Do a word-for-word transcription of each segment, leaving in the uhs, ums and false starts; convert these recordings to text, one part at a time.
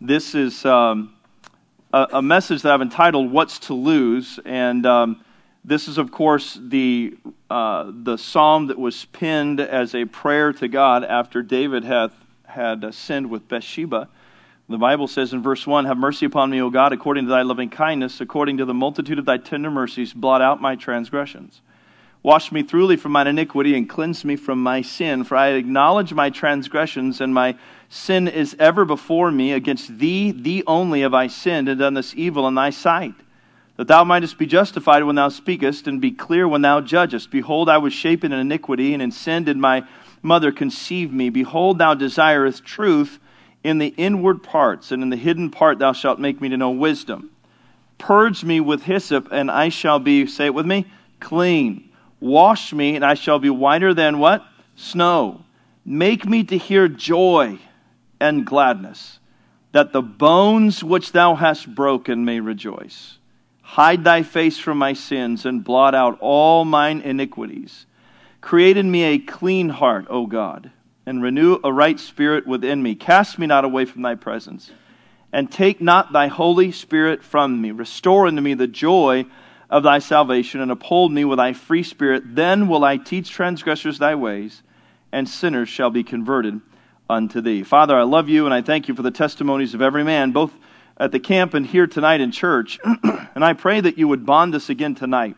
This is um, a, a message that I've entitled "What's to Lose," and um, this is, of course, the uh, the psalm that was penned as a prayer to God after David hath had uh, sinned with Bathsheba. The Bible says in verse one, "Have mercy upon me, O God, according to thy loving kindness, according to the multitude of thy tender mercies, blot out my transgressions. Wash me thoroughly from mine iniquity, and cleanse me from my sin. For I acknowledge my transgressions, and my sin is ever before me. Against thee, thee only have I sinned, and done this evil in thy sight, that thou mightest be justified when thou speakest, and be clear when thou judgest. Behold, I was shapen in iniquity, and in sin did my mother conceive me. Behold, thou desirest truth in the inward parts, and in the hidden part thou shalt make me to know wisdom. Purge me with hyssop, and I shall be," say it with me, "clean. Wash me, and I shall be whiter than" what? "Snow. Make me to hear joy and gladness, that the bones which thou hast broken may rejoice. Hide thy face from my sins, and blot out all mine iniquities. Create in me a clean heart, O God, and renew a right spirit within me. Cast me not away from thy presence, and take not thy Holy Spirit from me. Restore unto me the joy of thy salvation, and uphold me with thy free spirit. Then will I teach transgressors thy ways, and sinners shall be converted unto thee." Father, I love you, and I thank you for the testimonies of every man, both at the camp and here tonight in church. And I pray that you would bond us again tonight.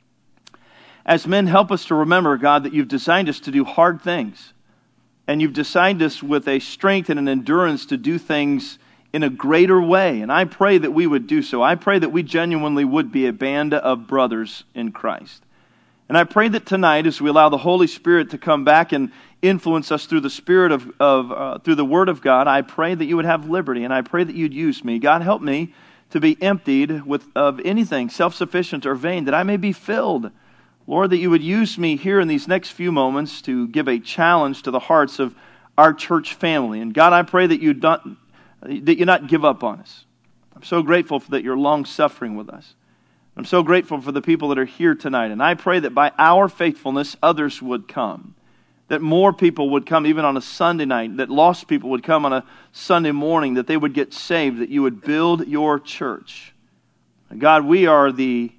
As men, help us to remember, God, that you've designed us to do hard things. And you've designed us with a strength and an endurance to do things in a greater way. And I pray that we would do so. I pray that we genuinely would be a band of brothers in Christ. And I pray that tonight, as we allow the Holy Spirit to come back and influence us through the Spirit of, of uh, through the Word of God, I pray that you would have liberty, and I pray that you'd use me. God, help me to be emptied with of anything self-sufficient or vain, that I may be filled. Lord, that you would use me here in these next few moments to give a challenge to the hearts of our church family. And God, I pray that you not that you not give up on us. I'm so grateful for that you're long-suffering with us. I'm so grateful for the people that are here tonight. And I pray that by our faithfulness, others would come. That more people would come even on a Sunday night. That lost people would come on a Sunday morning. That they would get saved. That you would build your church. And God, we are the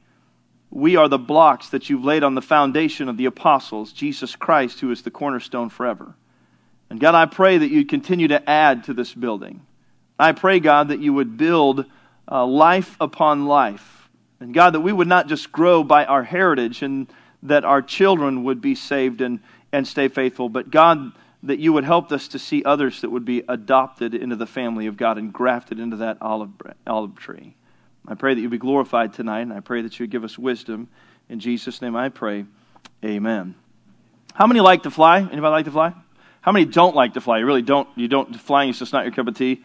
we are the blocks that you've laid on the foundation of the apostles, Jesus Christ, who is the cornerstone forever. And God, I pray that you'd continue to add to this building. I pray, God, that you would build uh, life upon life. And God, that we would not just grow by our heritage and that our children would be saved and, and stay faithful, but God, that you would help us to see others that would be adopted into the family of God and grafted into that olive, olive tree. I pray that you be glorified tonight, and I pray that you would give us wisdom. In Jesus' name I pray, amen. How many like to fly? Anybody like to fly? How many don't like to fly? You really don't. You don't. Flying is just not your cup of tea.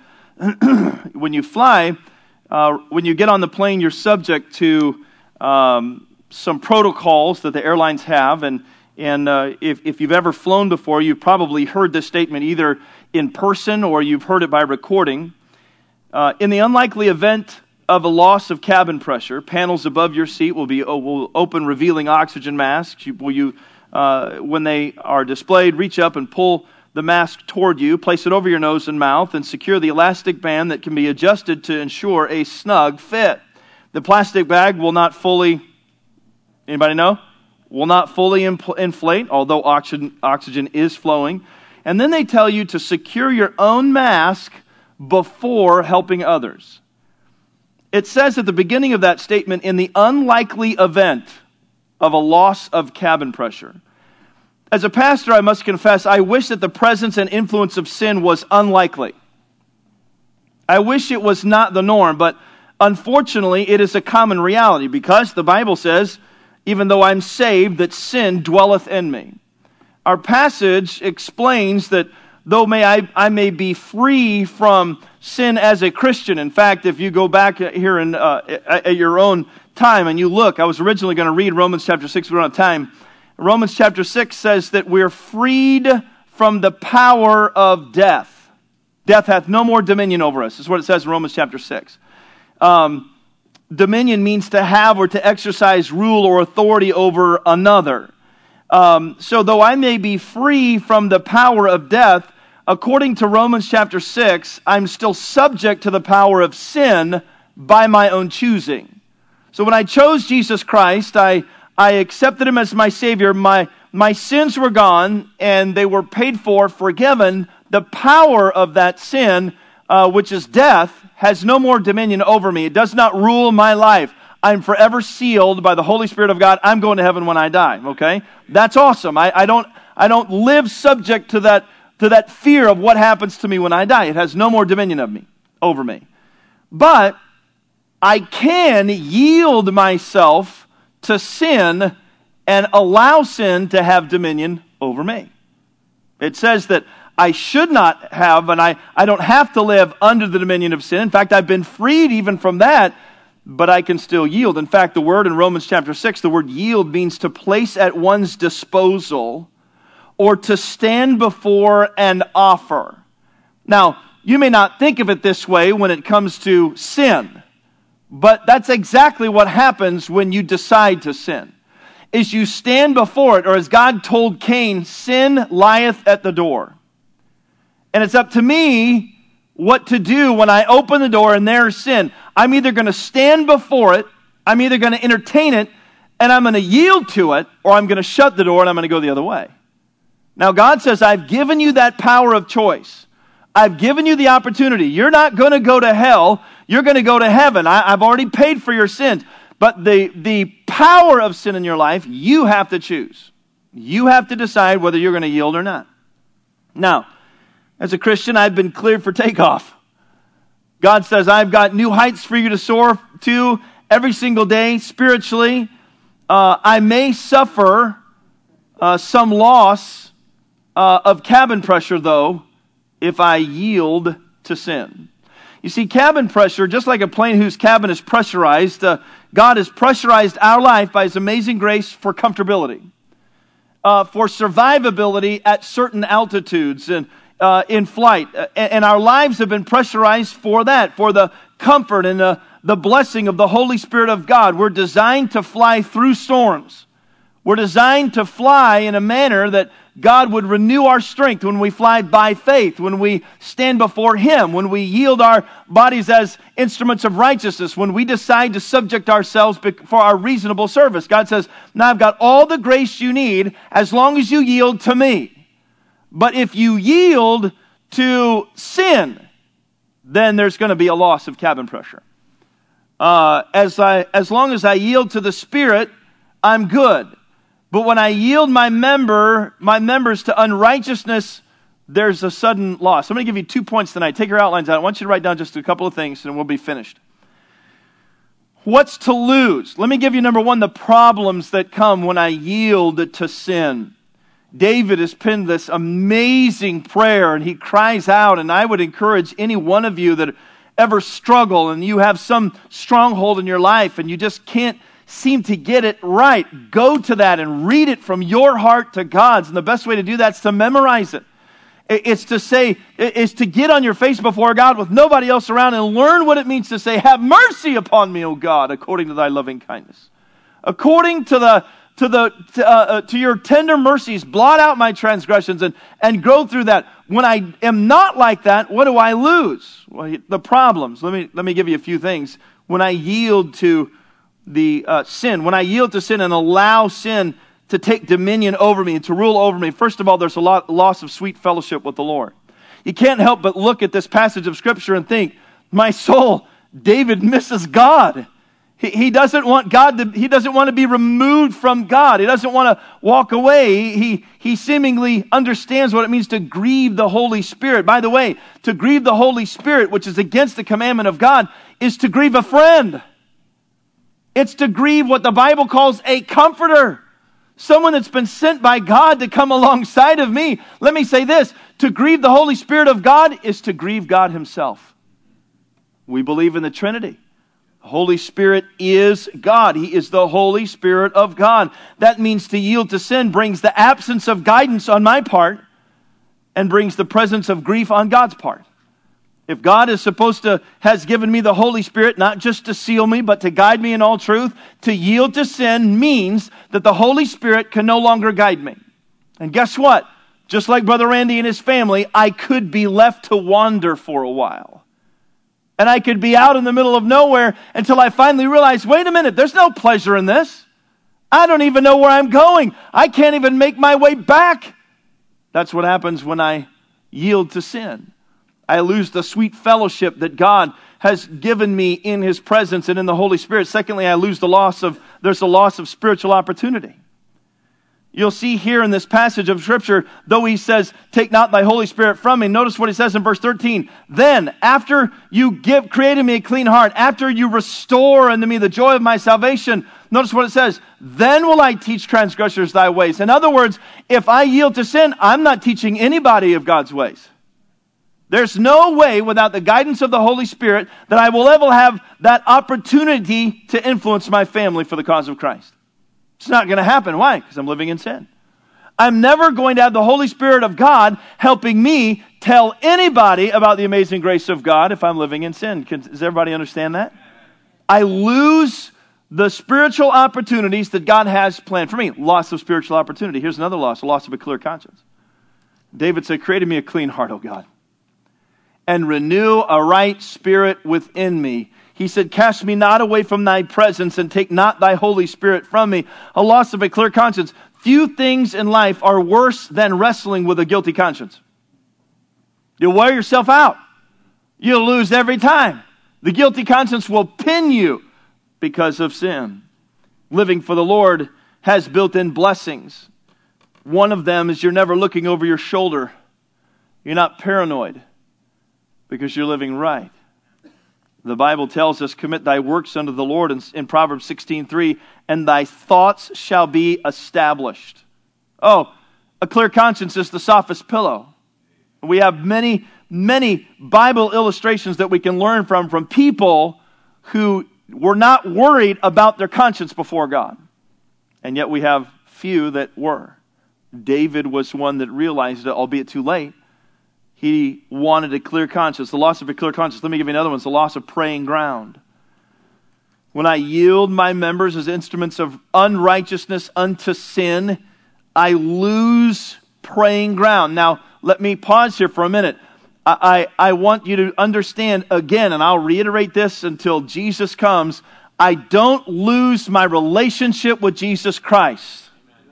When you fly, uh, when you get on the plane, you're subject to um, some protocols that the airlines have. And and uh, if, if you've ever flown before, you've probably heard this statement either in person or you've heard it by recording. Uh, in the unlikely event of a loss of cabin pressure, panels above your seat will be will open, revealing oxygen masks. You, will you, uh, when they are displayed, reach up and pull the mask toward you, place it over your nose and mouth, and secure the elastic band that can be adjusted to ensure a snug fit. The plastic bag will not fully, anybody know? Will not fully impl- inflate, although oxygen, oxygen is flowing. And then they tell you to secure your own mask before helping others. It says at the beginning of that statement, in the unlikely event of a loss of cabin pressure. As a pastor, I must confess, I wish that the presence and influence of sin was unlikely. I wish it was not the norm, but unfortunately, it is a common reality because the Bible says, even though I'm saved, that sin dwelleth in me. Our passage explains that though may I, I may be free from sin as a Christian. In fact, if you go back here in, uh, at your own time and you look, I was originally going to read Romans chapter six, we don't have time. Romans chapter six says that we're freed from the power of death. Death hath no more dominion over us. That's what it says in Romans chapter six. Um, dominion means to have or to exercise rule or authority over another. Um, so though I may be free from the power of death, according to Romans chapter six, I'm still subject to the power of sin by my own choosing. So when I chose Jesus Christ, I, I accepted him as my Savior. My, my sins were gone, and they were paid for, forgiven. The power of that sin, uh, which is death, has no more dominion over me. It does not rule my life. I'm forever sealed by the Holy Spirit of God. I'm going to heaven when I die, okay? That's awesome. I, I don't I don't live subject to that to that fear of what happens to me when I die. It has no more dominion of me, over me. But I can yield myself to sin and allow sin to have dominion over me. It says that I should not have, and I, I don't have to live under the dominion of sin. In fact, I've been freed even from that, but I can still yield. In fact, the word in Romans chapter six, the word yield means to place at one's disposal or to stand before and offer. Now, you may not think of it this way when it comes to sin, but that's exactly what happens when you decide to sin. Is you stand before it, or as God told Cain, sin lieth at the door. And it's up to me what to do when I open the door and there's sin. I'm either going to stand before it, I'm either going to entertain it, and I'm going to yield to it, or I'm going to shut the door and I'm going to go the other way. Now God says, I've given you that power of choice. I've given you the opportunity. You're not going to go to hell. You're going to go to heaven. I, I've already paid for your sins. But the, the power of sin in your life, you have to choose. You have to decide whether you're going to yield or not. Now, as a Christian, I've been cleared for takeoff. God says, I've got new heights for you to soar to every single day spiritually. Uh, I may suffer uh, some loss uh, of cabin pressure, though, if I yield to sin. You see, cabin pressure, just like a plane whose cabin is pressurized, uh, God has pressurized our life by His amazing grace for comfortability, uh, for survivability at certain altitudes and Uh, in flight. Uh, and our lives have been pressurized for that, for the comfort and the, the blessing of the Holy Spirit of God. We're designed to fly through storms. We're designed to fly in a manner that God would renew our strength when we fly by faith, when we stand before Him, when we yield our bodies as instruments of righteousness, when we decide to subject ourselves for our reasonable service. God says, now I've got all the grace you need as long as you yield to me. But if you yield to sin, then there's going to be a loss of cabin pressure. Uh, as I, as long as I yield to the Spirit, I'm good. But when I yield my member, my members to unrighteousness, there's a sudden loss. I'm going to give you two points tonight. Take your outlines out. I want you to write down just a couple of things, and we'll be finished. What's to lose? Let me give you, number one, the problems that come when I yield to sin. David has penned this amazing prayer, and he cries out, and I would encourage any one of you that ever struggle and you have some stronghold in your life and you just can't seem to get it right, go to that and read it from your heart to God's. And the best way to do that is to memorize it. It's to say, it's to get on your face before God with nobody else around and learn what it means to say, have mercy upon me, O God, according to thy loving kindness. According to the To the to, uh, to your tender mercies, blot out my transgressions and, and go through that. When I am not like that, what do I lose? Well, the problems. Let me let me give you a few things. When I yield to the uh, sin, when I yield to sin and allow sin to take dominion over me and to rule over me, first of all, there's a lot, loss of sweet fellowship with the Lord. You can't help but look at this passage of Scripture and think, my soul, David misses God. He doesn't want God to, he doesn't want to be removed from God. He doesn't want to walk away. He, he seemingly understands what it means to grieve the Holy Spirit. By the way, to grieve the Holy Spirit, which is against the commandment of God, is to grieve a friend. It's to grieve what the Bible calls a comforter. Someone that's been sent by God to come alongside of me. Let me say this, to grieve the Holy Spirit of God is to grieve God Himself. We believe in the Trinity. Holy Spirit is God. He is the Holy Spirit of God. That means to yield to sin brings the absence of guidance on my part and brings the presence of grief on God's part. If God is supposed to, has given me the Holy Spirit, not just to seal me, but to guide me in all truth, to yield to sin means that the Holy Spirit can no longer guide me. And guess what? just like Brother Randy and his family, I could be left to wander for a while. And I could be out in the middle of nowhere until I finally realize, wait a minute, there's no pleasure in this. I don't even know where I'm going. I can't even make my way back. That's what happens when I yield to sin. I lose the sweet fellowship that God has given me in His presence and in the Holy Spirit. Secondly, I lose the loss of, there's a loss of spiritual opportunity. You'll see here in this passage of Scripture, though He says, take not thy Holy Spirit from me, notice what He says in verse thirteen. Then, after you give, created me a clean heart, after you restore unto me the joy of my salvation, notice what it says, then will I teach transgressors thy ways. In other words, if I yield to sin, I'm not teaching anybody of God's ways. There's no way without the guidance of the Holy Spirit that I will ever have that opportunity to influence my family for the cause of Christ. It's not going to happen. Why? Because I'm living in sin. I'm never going to have the Holy Spirit of God helping me tell anybody about the amazing grace of God if I'm living in sin. Can, does everybody understand that? I lose the spiritual opportunities that God has planned for me. Loss of spiritual opportunity. Here's another loss, a loss of a clear conscience. David said, create in me a clean heart, O God, and renew a right spirit within me. He said, cast me not away from thy presence and take not thy Holy Spirit from me. A loss of a clear conscience. Few things in life are worse than wrestling with a guilty conscience. You'll wear yourself out. You'll lose every time. The guilty conscience will pin you because of sin. Living for the Lord has built-in blessings. One of them is you're never looking over your shoulder. You're not paranoid because you're living right. The Bible tells us, commit thy works unto the Lord in, in Proverbs sixteen three, and thy thoughts shall be established. Oh, a clear conscience is the softest pillow. We have many, many Bible illustrations that we can learn from, from people who were not worried about their conscience before God. And yet we have few that were. David was one that realized it, albeit too late. He wanted a clear conscience. The loss of a clear conscience. Let me give you another one. It's the loss of praying ground. When I yield my members as instruments of unrighteousness unto sin, I lose praying ground. Now, let me pause here for a minute. I, I, I want you to understand again, and I'll reiterate this until Jesus comes. I don't lose my relationship with Jesus Christ.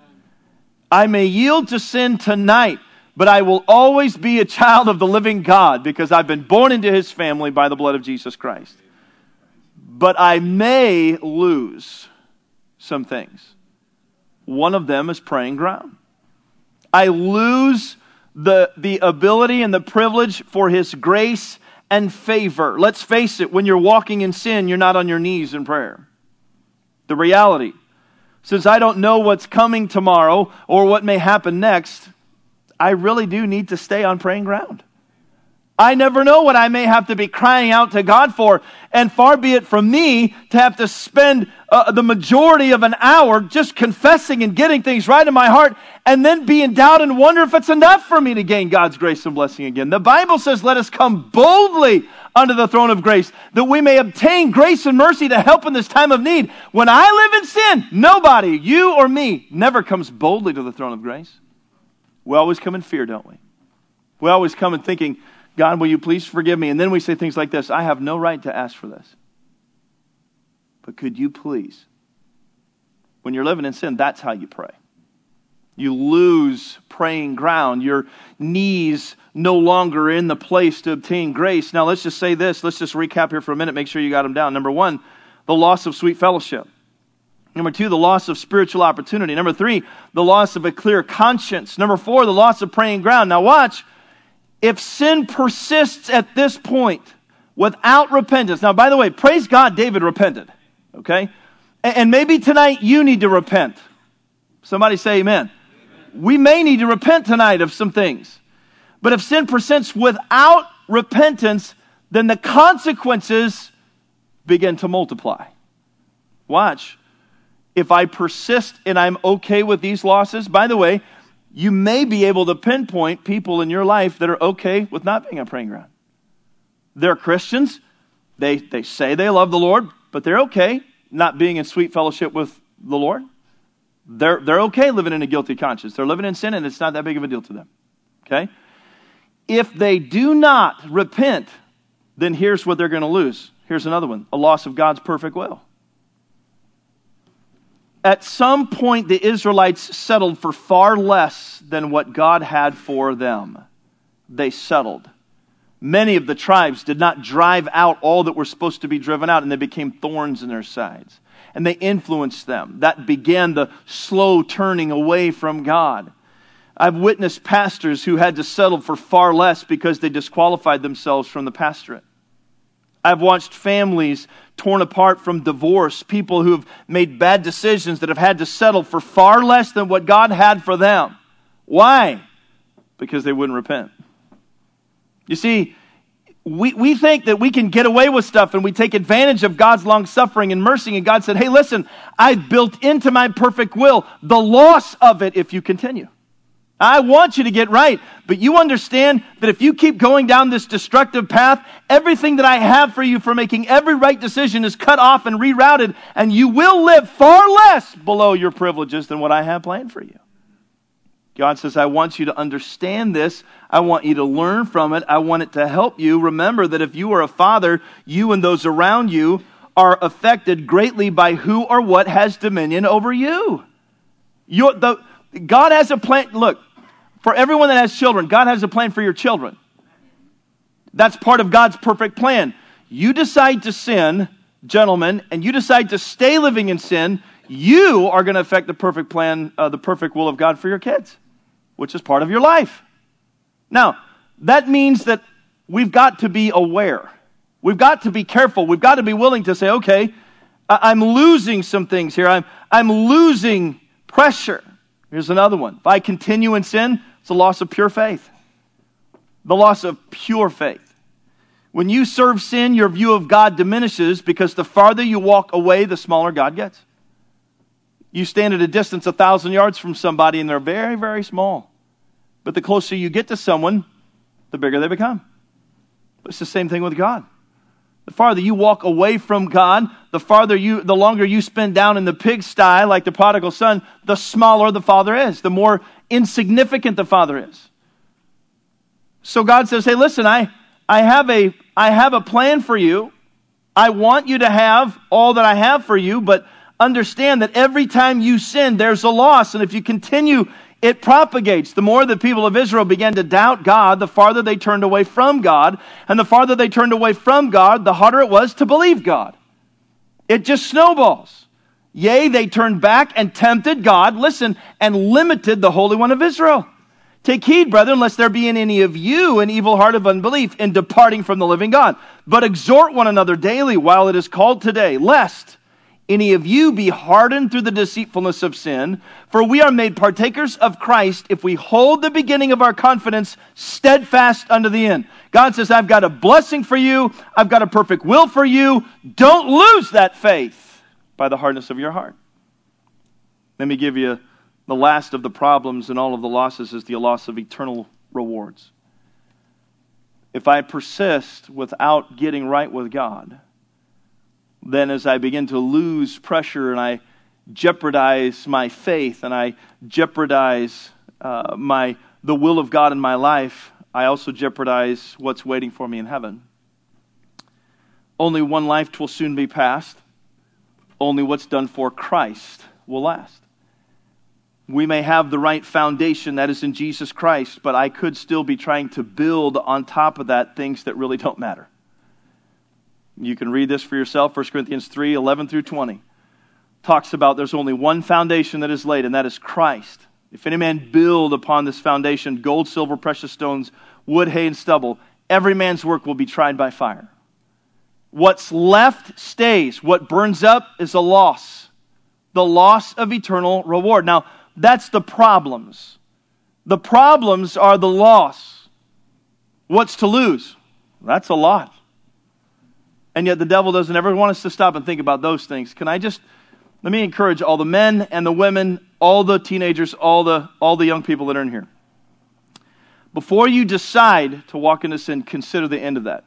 I may yield to sin tonight, but I will always be a child of the living God because I've been born into His family by the blood of Jesus Christ. But I may lose some things. One of them is praying ground. I lose the, the ability and the privilege for His grace and favor. Let's face it, when you're walking in sin, you're not on your knees in prayer. The reality, since I don't know what's coming tomorrow or what may happen next, I really do need to stay on praying ground. I never know what I may have to be crying out to God for. And far be it from me to have to spend uh, the majority of an hour just confessing and getting things right in my heart and then be in doubt and wonder if it's enough for me to gain God's grace and blessing again. The Bible says, let us come boldly unto the throne of grace that we may obtain grace and mercy to help in this time of need. When I live in sin, nobody, you or me, never comes boldly to the throne of grace. We always come in fear, don't we? We always come in thinking, God, will you please forgive me? And then we say things like this, I have no right to ask for this. But could you please? When you're living in sin, that's how you pray. You lose praying ground. Your knees no longer are in the place to obtain grace. Now let's just say this. Let's just recap here for a minute. Make sure you got them down. Number one, the loss of sweet fellowship. Number two, the loss of spiritual opportunity. Number three, the loss of a clear conscience. Number four, the loss of praying ground. Now watch, if sin persists at this point without repentance. Now, by the way, praise God, David repented. Okay? And maybe tonight you need to repent. Somebody say amen. Amen. We may need to repent tonight of some things. But if sin persists without repentance, then the consequences begin to multiply. Watch. If I persist and I'm okay with these losses, by the way, you may be able to pinpoint people in your life that are okay with not being on praying ground. They're Christians. They, they say they love the Lord, but they're okay not being in sweet fellowship with the Lord. They're, they're okay living in a guilty conscience. They're living in sin and it's not that big of a deal to them. Okay? If they do not repent, then here's what they're going to lose. Here's another one, a loss of God's perfect will. At some point, the Israelites settled for far less than what God had for them. They settled. Many of the tribes did not drive out all that were supposed to be driven out, and they became thorns in their sides. And they influenced them. That began the slow turning away from God. I've witnessed pastors who had to settle for far less because they disqualified themselves from the pastorate. I've watched families torn apart from divorce, people who have made bad decisions that have had to settle for far less than what God had for them. Why? Because they wouldn't repent. You see, we, we think that we can get away with stuff and we take advantage of God's long suffering and mercy, and God said, hey, listen, I've built into my perfect will the loss of it if you continue. I want you to get right, but you understand that if you keep going down this destructive path, everything that I have for you for making every right decision is cut off and rerouted, and you will live far less below your privileges than what I have planned for you. God says, I want you to understand this. I want you to learn from it. I want it to help you. Remember that if you are a father, you and those around you are affected greatly by who or what has dominion over you. You're the, God has a plan. Look, for everyone that has children, God has a plan for your children. That's part of God's perfect plan. You decide to sin, gentlemen, and you decide to stay living in sin, you are going to affect the perfect plan, uh, the perfect will of God for your kids, which is part of your life. Now, that means that we've got to be aware. We've got to be careful. We've got to be willing to say, okay, I'm losing some things here. I'm, I'm losing pressure. Here's another one. If I continue in sin, it's a loss of pure faith. The loss of pure faith. When you serve sin, your view of God diminishes because the farther you walk away, the smaller God gets. You stand at a distance a thousand yards from somebody and they're very, very small. But the closer you get to someone, the bigger they become. It's the same thing with God. The farther you walk away from God, the farther you, the longer you spend down in the pigsty like the prodigal son, the smaller the Father is, the more insignificant the Father is. So God says, hey, listen, I, I have a, I have a plan for you. I want you to have all that I have for you, but understand that every time you sin, there's a loss. And if you continue, it propagates. The more the people of Israel began to doubt God, the farther they turned away from God. And the farther they turned away from God, the harder it was to believe God. It just snowballs. Yea, they turned back and tempted God, listen, and limited the Holy One of Israel. Take heed, brethren, lest there be in any of you an evil heart of unbelief in departing from the living God. But exhort one another daily while it is called today, lest any of you be hardened through the deceitfulness of sin. For we are made partakers of Christ if we hold the beginning of our confidence steadfast unto the end. God says, I've got a blessing for you. I've got a perfect will for you. Don't lose that faith by the hardness of your heart. Let me give you the last of the problems and all of the losses is the loss of eternal rewards. If I persist without getting right with God, then as I begin to lose pressure and I jeopardize my faith and I jeopardize uh, my the will of God in my life, I also jeopardize what's waiting for me in heaven. Only one life will soon be passed. Only what's done for Christ will last. We may have the right foundation, that is in Jesus Christ, but I could still be trying to build on top of that things that really don't matter. You can read this for yourself. First Corinthians three, eleven through twenty. Talks about there's only one foundation that is laid, and that is Christ. If any man build upon this foundation, gold, silver, precious stones, wood, hay, and stubble, every man's work will be tried by fire. What's left stays. What burns up is a loss. The loss of eternal reward. Now, that's the problems. The problems are the loss. What's to lose? That's a lot. And yet the devil doesn't ever want us to stop and think about those things. Can I just, let me encourage all the men and the women, all the teenagers, all the all the young people that are in here. Before you decide to walk into sin, consider the end of that.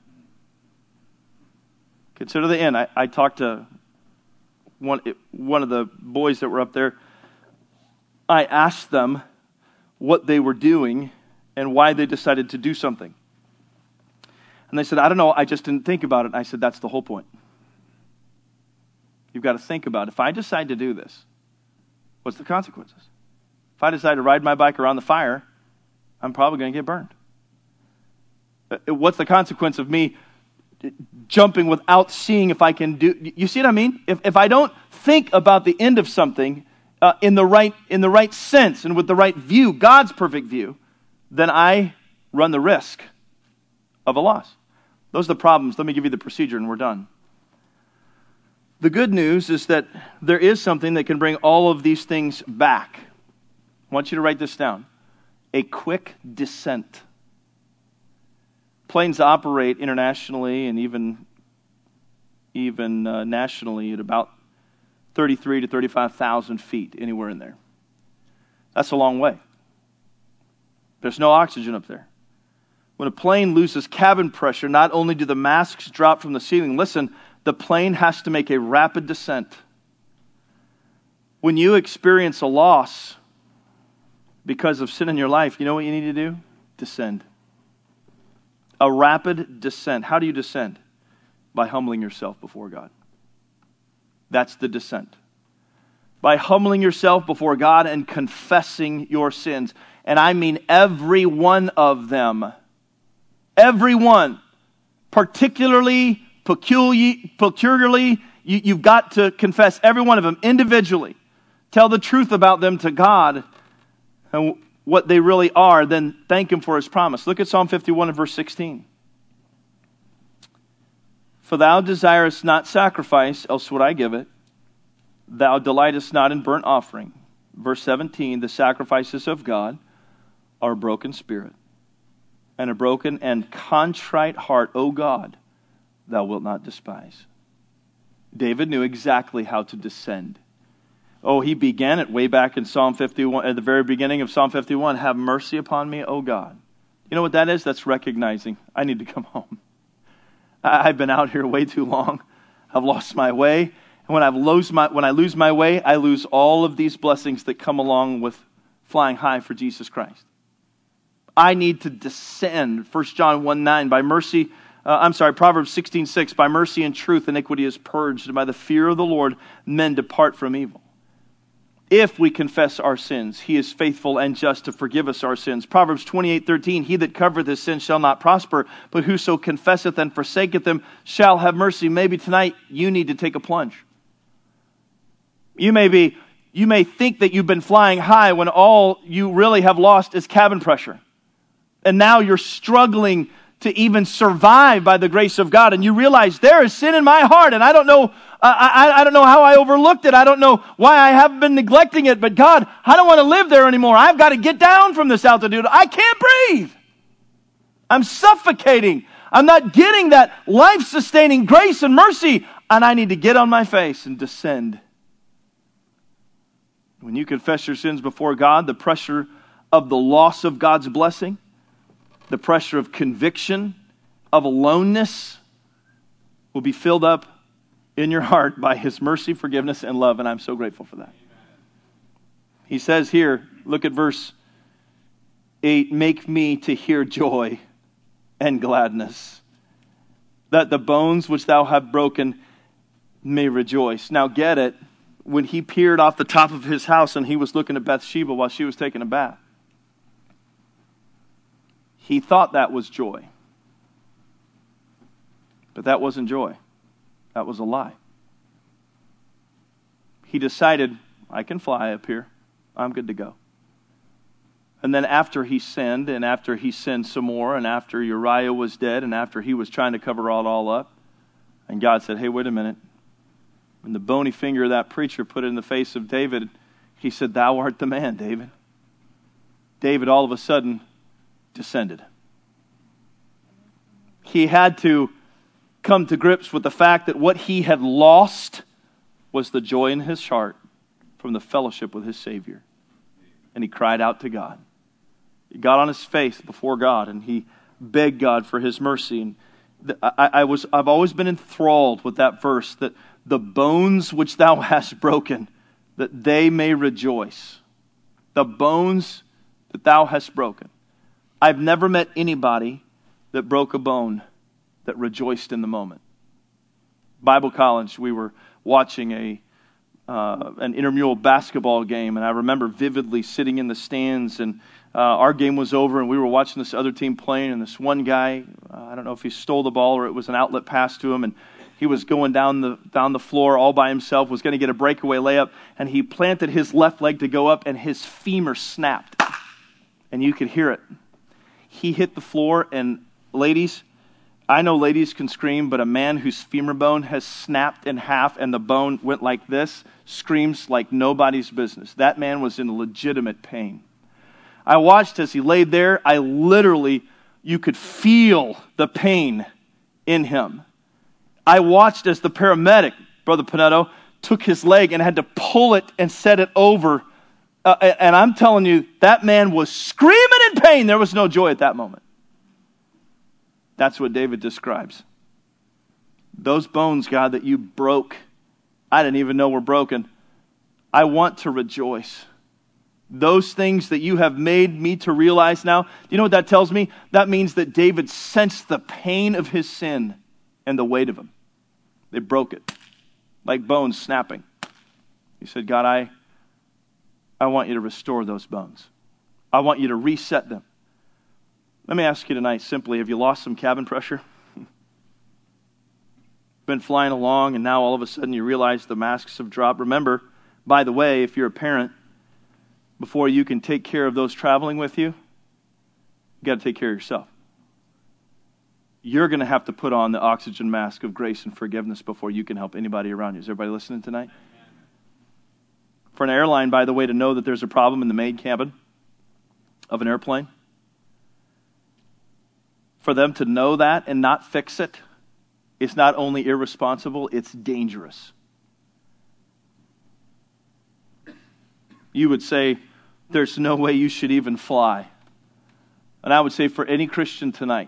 Consider the end. I, I talked to one, one of the boys that were up there. I asked them what they were doing and why they decided to do something. And they said, I don't know, I just didn't think about it. And I said, that's the whole point. You've got to think about it. If I decide to do this, what's the consequences? If I decide to ride my bike around the fire, I'm probably going to get burned. What's the consequence of me jumping without seeing if I can do... You see what I mean? If if I don't think about the end of something uh, in the right in the right sense and with the right view, God's perfect view, then I run the risk of a loss. Those are the problems. Let me give you the procedure and we're done. The good news is that there is something that can bring all of these things back. I want you to write this down. A quick descent. Planes operate internationally and even, even uh, nationally at about thirty-three to thirty-five thousand feet, anywhere in there. That's a long way. There's no oxygen up there. When a plane loses cabin pressure, not only do the masks drop from the ceiling, listen, the plane has to make a rapid descent. When you experience a loss because of sin in your life, you know what you need to do? Descend. A rapid descent. How do you descend? By humbling yourself before God. That's the descent. By humbling yourself before God and confessing your sins. And I mean every one of them. Every one. Particularly, peculiar, peculiarly, you, you've got to confess every one of them individually. Tell the truth about them to God and what they really are, then thank Him for His promise. Look at Psalm fifty-one and verse sixteen. For thou desirest not sacrifice, else would I give it. Thou delightest not in burnt offering. Verse seventeen, the sacrifices of God are a broken spirit, and a broken and contrite heart, O God, thou wilt not despise. David knew exactly how to descend. Oh, he began it way back in Psalm fifty-one, at the very beginning of Psalm fifty-one. Have mercy upon me, O God. You know what that is? That's recognizing I need to come home. I've been out here way too long. I've lost my way. And when I've lose my when I lose my way, I lose all of these blessings that come along with flying high for Jesus Christ. I need to descend. First John one nine, by mercy, uh, I'm sorry, Proverbs sixteen six, by mercy and truth iniquity is purged, and by the fear of the Lord men depart from evil. If we confess our sins, He is faithful and just to forgive us our sins. Proverbs twenty-eight thirteen, he that covereth his sins shall not prosper, but whoso confesseth and forsaketh them shall have mercy. Maybe tonight you need to take a plunge. You may be, you may think that you've been flying high when all you really have lost is cabin pressure. And now you're struggling to even survive by the grace of God. And you realize there is sin in my heart, and I don't know I, I, I don't know how I overlooked it. I don't know why I haven't been neglecting it. But God, I don't want to live there anymore. I've got to get down from this altitude. I can't breathe. I'm suffocating. I'm not getting that life-sustaining grace and mercy. And I need to get on my face and descend. When you confess your sins before God, the pressure of the loss of God's blessing, the pressure of conviction, of aloneness, will be filled up in your heart by His mercy, forgiveness, and love. And I'm so grateful for that. He says here, look at verse eight, make me to hear joy and gladness, that the bones which thou hast broken may rejoice. Now get it, when he peered off the top of his house and he was looking at Bathsheba while she was taking a bath, he thought that was joy. But that wasn't joy. That was a lie. He decided, I can fly up here. I'm good to go. And then after he sinned, and after he sinned some more, and after Uriah was dead, and after he was trying to cover it all up, and God said, hey, wait a minute. When the bony finger of that preacher put it in the face of David, he said, thou art the man, David. David all of a sudden descended. He had to come to grips with the fact that what he had lost was the joy in his heart from the fellowship with his Savior. And he cried out to God. He got on his face before God and he begged God for His mercy. And I, I was, I've always been enthralled with that verse, that the bones which thou hast broken, that they may rejoice. The bones that thou hast broken. I've never met anybody that broke a bone that rejoiced in the moment. Bible college, we were watching a uh, an intramural basketball game, and I remember vividly sitting in the stands, and uh, our game was over, and we were watching this other team playing, and this one guy, uh, I don't know if he stole the ball or it was an outlet pass to him, and he was going down the down the floor all by himself, was going to get a breakaway layup, and he planted his left leg to go up, and his femur snapped, and you could hear it. He hit the floor, and ladies, I know ladies can scream, but a man whose femur bone has snapped in half and the bone went like this screams like nobody's business. That man was in legitimate pain. I watched as he laid there. I literally, you could feel the pain in him. I watched as the paramedic, Brother Panetto, took his leg and had to pull it and set it over. Uh, and I'm telling you, that man was screaming in pain. There was no joy at that moment. That's what David describes. Those bones, God, that you broke, I didn't even know were broken. I want to rejoice. Those things that you have made me to realize now, do you know what that tells me? That means that David sensed the pain of his sin and the weight of them. They broke it, like bones snapping. He said, God, I, I want you to restore those bones. I want you to reset them. Let me ask you tonight simply, have you lost some cabin pressure? Been flying along and now all of a sudden you realize the masks have dropped. Remember, by the way, if you're a parent, before you can take care of those traveling with you, you got to take care of yourself. You're going to have to put on the oxygen mask of grace and forgiveness before you can help anybody around you. Is everybody listening tonight? For an airline, by the way, to know that there's a problem in the main cabin of an airplane, for them to know that and not fix it, it's not only irresponsible, it's dangerous. You would say, there's no way you should even fly. And I would say for any Christian tonight,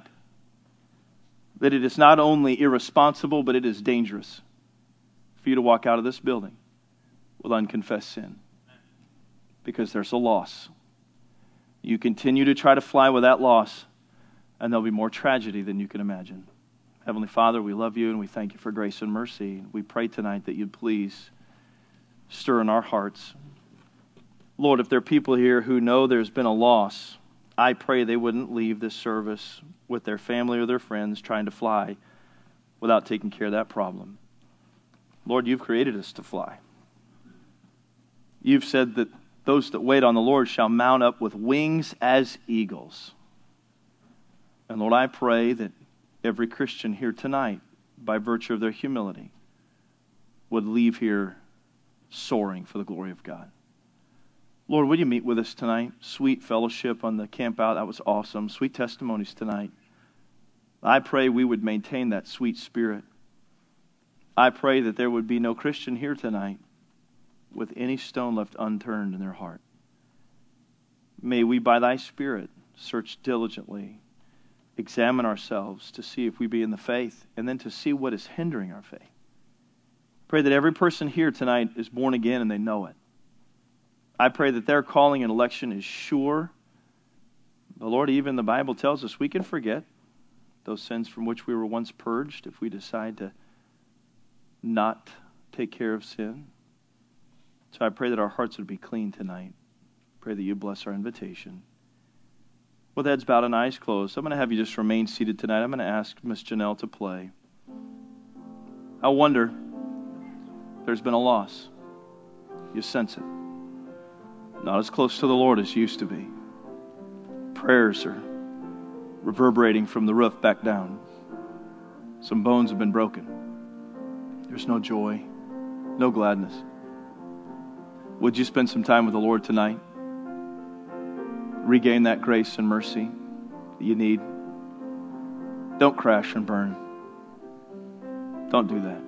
that it is not only irresponsible, but it is dangerous for you to walk out of this building with unconfessed sin. Because there's a loss. You continue to try to fly with that loss, and there'll be more tragedy than you can imagine. Heavenly Father, we love you and we thank you for grace and mercy. We pray tonight that you'd please stir in our hearts. Lord, if there are people here who know there's been a loss, I pray they wouldn't leave this service with their family or their friends trying to fly without taking care of that problem. Lord, you've created us to fly. You've said that those that wait on the Lord shall mount up with wings as eagles. And Lord, I pray that every Christian here tonight, by virtue of their humility, would leave here soaring for the glory of God. Lord, would you meet with us tonight? Sweet fellowship on the camp out. That was awesome. Sweet testimonies tonight. I pray we would maintain that sweet spirit. I pray that there would be no Christian here tonight with any stone left unturned in their heart. May we, by thy Spirit, search diligently, examine ourselves to see if we be in the faith, and then to see what is hindering our faith. Pray that every person here tonight is born again and they know it. I pray that their calling and election is sure. But Lord, even the Bible tells us we can forget those sins from which we were once purged if we decide to not take care of sin. So I pray that our hearts would be clean tonight. Pray that you bless our invitation. With heads bowed and eyes closed, I'm going to have you just remain seated tonight. I'm going to ask Miss Janelle to play. I wonder, there's been a loss. You sense it. Not as close to the Lord as you used to be. Prayers are reverberating from the roof back down. Some bones have been broken. There's no joy, no gladness. Would you spend some time with the Lord tonight? Regain that grace and mercy that you need. Don't crash and burn. Don't do that.